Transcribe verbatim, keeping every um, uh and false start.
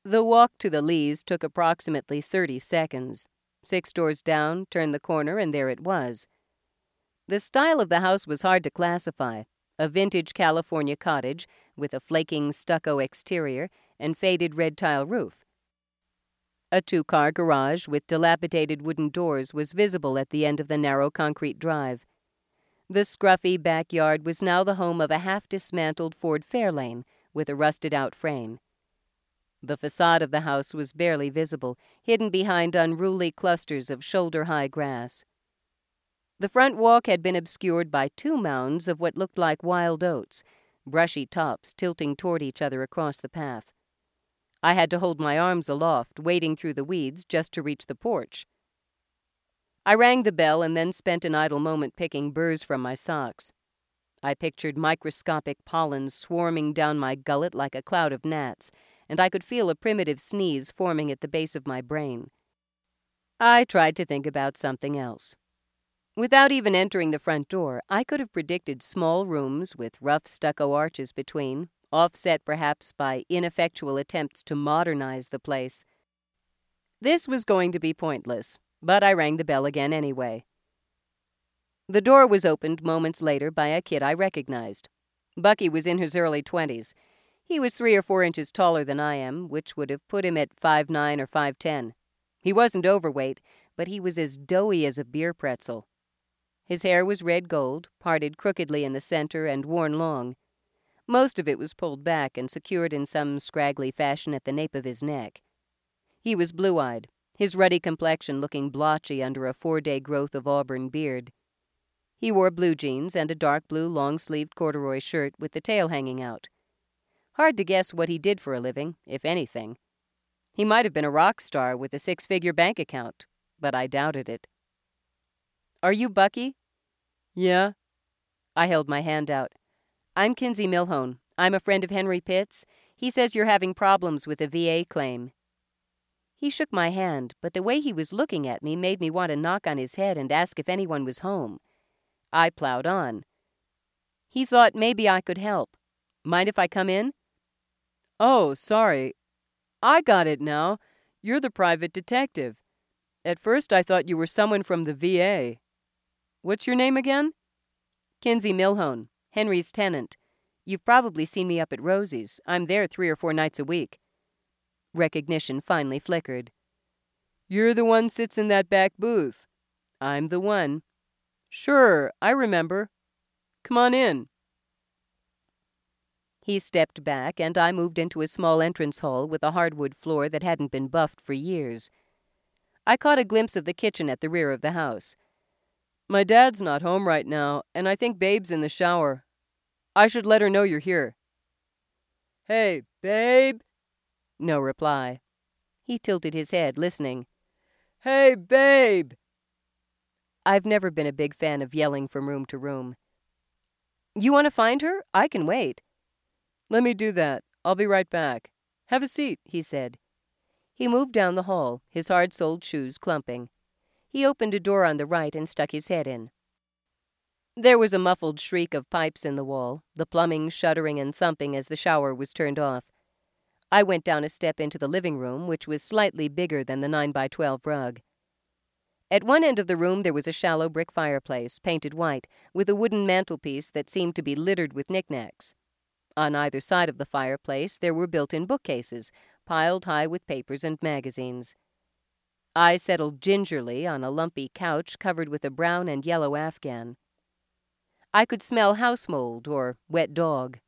The walk to the Lees took approximately thirty seconds. Six doors down, turned the corner, and there it was. The style of the house was hard to classify. A vintage California cottage with a flaking stucco exterior and faded red tile roof. A two-car garage with dilapidated wooden doors was visible at the end of the narrow concrete drive. The scruffy backyard was now the home of a half-dismantled Ford Fairlane with a rusted-out frame. The facade of the house was barely visible, hidden behind unruly clusters of shoulder-high grass. The front walk had been obscured by two mounds of what looked like wild oats, brushy tops tilting toward each other across the path. I had to hold my arms aloft, wading through the weeds just to reach the porch. I rang the bell and then spent an idle moment picking burrs from my socks. I pictured microscopic pollen swarming down my gullet like a cloud of gnats, and I could feel a primitive sneeze forming at the base of my brain. I tried to think about something else. Without even entering the front door, I could have predicted small rooms with rough stucco arches between, offset perhaps by ineffectual attempts to modernize the place. This was going to be pointless, but I rang the bell again anyway. The door was opened moments later by a kid I recognized. Bucky was in his early twenties. He was three or four inches taller than I am, which would have put him at five nine or five ten. He wasn't overweight, but he was as doughy as a beer pretzel. His hair was red gold, parted crookedly in the center and worn long. Most of it was pulled back and secured in some scraggly fashion at the nape of his neck. He was blue-eyed, his ruddy complexion looking blotchy under a four-day growth of auburn beard. He wore blue jeans and a dark blue long-sleeved corduroy shirt with the tail hanging out. Hard to guess what he did for a living, if anything. He might have been a rock star with a six-figure bank account, but I doubted it. "Are you Bucky?" "Yeah." I held my hand out. "I'm Kinsey Milhone. I'm a friend of Henry Pitt's. He says you're having problems with a V A claim." He shook my hand, but the way he was looking at me made me want to knock on his head and ask if anyone was home. I plowed on. He thought maybe I could help. "Mind if I come in?" "Oh, sorry. I got it now. You're the private detective. At first I thought you were someone from the V A. What's your name again?" "Kinsey Milhone, Henry's tenant. You've probably seen me up at Rosie's. I'm there three or four nights a week." Recognition finally flickered. "You're the one sits in that back booth." "I'm the one." "Sure, I remember. Come on in." He stepped back, and I moved into a small entrance hall with a hardwood floor that hadn't been buffed for years. I caught a glimpse of the kitchen at the rear of the house. "My dad's not home right now, and I think Babe's in the shower. I should let her know you're here." "Hey, Babe!" No reply. He tilted his head, listening. "Hey, Babe!" I've never been a big fan of yelling from room to room. "You want to find her? I can wait." "Let me do that. I'll be right back. Have a seat," he said. He moved down the hall, his hard-soled shoes clumping. He opened a door on the right and stuck his head in. There was a muffled shriek of pipes in the wall, the plumbing shuddering and thumping as the shower was turned off. I went down a step into the living room, which was slightly bigger than the nine by twelve rug. At one end of the room there was a shallow brick fireplace, painted white, with a wooden mantelpiece that seemed to be littered with knickknacks. On either side of the fireplace there were built-in bookcases, piled high with papers and magazines. I settled gingerly on a lumpy couch covered with a brown and yellow afghan. I could smell house mold or wet dog.